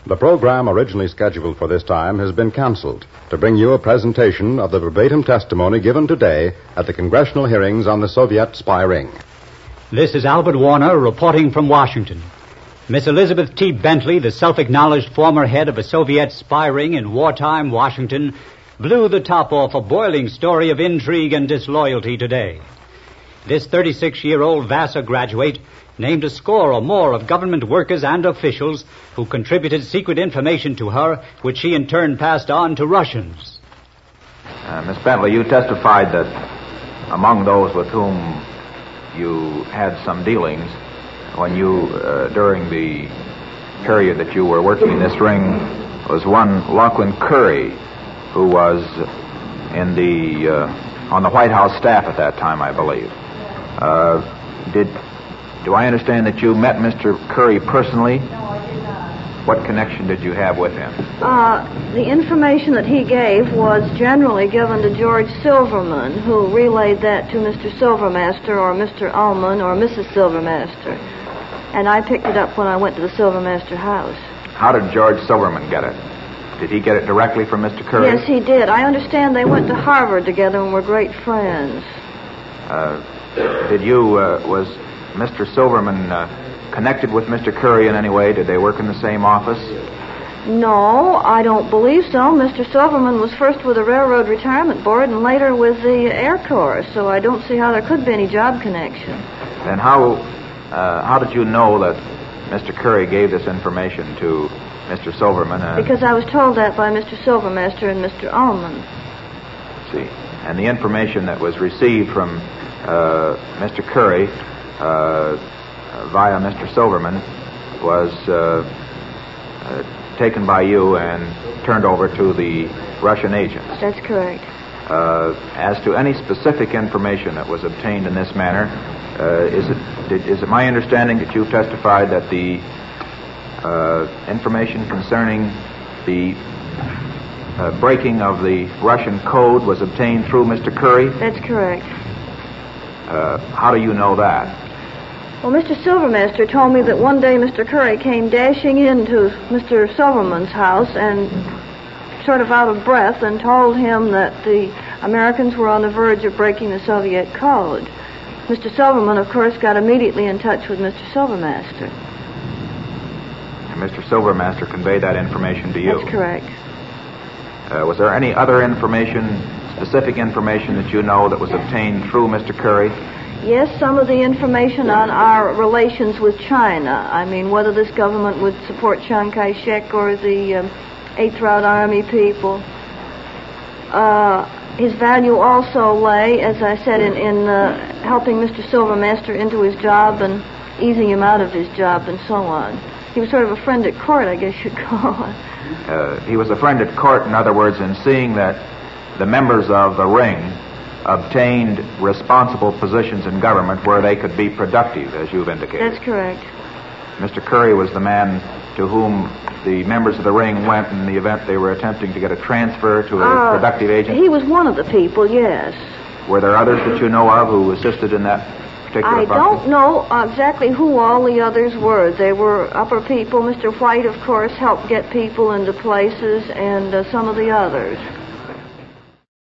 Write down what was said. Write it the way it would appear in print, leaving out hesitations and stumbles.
The program originally scheduled for this time has been canceled to bring you a presentation of the verbatim testimony given today at the congressional hearings on the Soviet spy ring. This is Albert Warner reporting from Washington. Miss Elizabeth T. Bentley, the self-acknowledged former head of a Soviet spy ring in wartime Washington, blew the top off a boiling story of intrigue and disloyalty today. This 36-year-old Vassar graduate named a score or more of government workers and officials who contributed secret information to her, which she in turn passed on to Russians. Miss Bentley, you testified that among those with whom you had some dealings when you, during the period that you were working in this ring, was one Lachlan Curry, who was in on the White House staff at that time, I believe. Do I understand that you met Mr. Curry personally? No, I did not. What connection did you have with him? The information that he gave was generally given to George Silverman, who relayed that to Mr. Silvermaster or Mr. Ullman or Mrs. Silvermaster. And I picked it up when I went to the Silvermaster house. How did George Silverman get it? Did he get it directly from Mr. Curry? Yes, he did. I understand they went to Harvard together and were great friends. Was Mr. Silverman connected with Mr. Curry in any way? Did they work in the same office? No, I don't believe so. Mr. Silverman was first with the Railroad Retirement Board and later with the Air Corps, so I don't see how there could be any job connection. Then how did you know that Mr. Curry gave this information to Mr. Silverman? Because I was told that by Mr. Silvermaster and Mr. Ullman. Let's see. And the information that was received from Mr. Curry via Mr. Silverman was taken by you and turned over to the Russian agents. That's correct. As to any specific information that was obtained in this manner, is it my understanding that you testified that the information concerning the breaking of the Russian code was obtained through Mr. Curry? That's correct. How do you know that? Well, Mr. Silvermaster told me that one day Mr. Curry came dashing into Mr. Silverman's house and sort of out of breath and told him that the Americans were on the verge of breaking the Soviet code. Mr. Silverman, of course, got immediately in touch with Mr. Silvermaster. And Mr. Silvermaster conveyed that information to you? That's correct. Was there any other information, specific information that you know that was obtained through Mr. Curry? Yes, some of the information on our relations with China. I mean, whether this government would support Chiang Kai-shek or the 8th Route Army people. His value also lay, as I said, in helping Mr. Silvermaster into his job and easing him out of his job and so on. He was sort of a friend at court, I guess you'd call it. He was a friend at court, in other words, in seeing that the members of the ring obtained responsible positions in government where they could be productive, as you've indicated. That's correct. Mr. Curry was the man to whom the members of the ring went in the event they were attempting to get a transfer to a productive agent? He was one of the people, yes. Were there others that you know of who assisted in that particular function? I don't know exactly who all the others were. They were upper people. Mr. White, of course, helped get people into places, and some of the others.